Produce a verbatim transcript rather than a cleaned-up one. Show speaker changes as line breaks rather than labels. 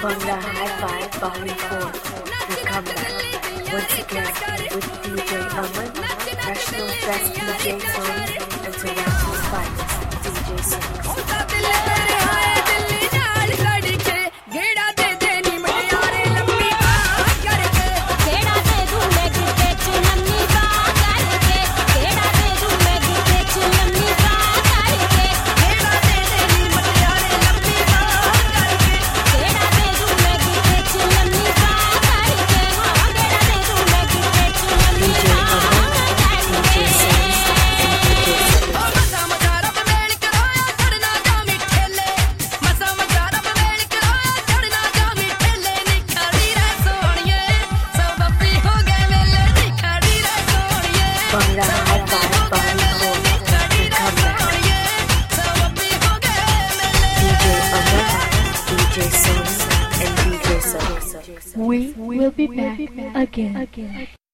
Bangla Hi-Fi Volume four will come back once again with D J Aman, National Best D J Songs, and Toronto's finest D J Songs. Bangla Hi-Fi Volume four will come back. D J Aman, D J Songs, and D J Songs.
We will be back again.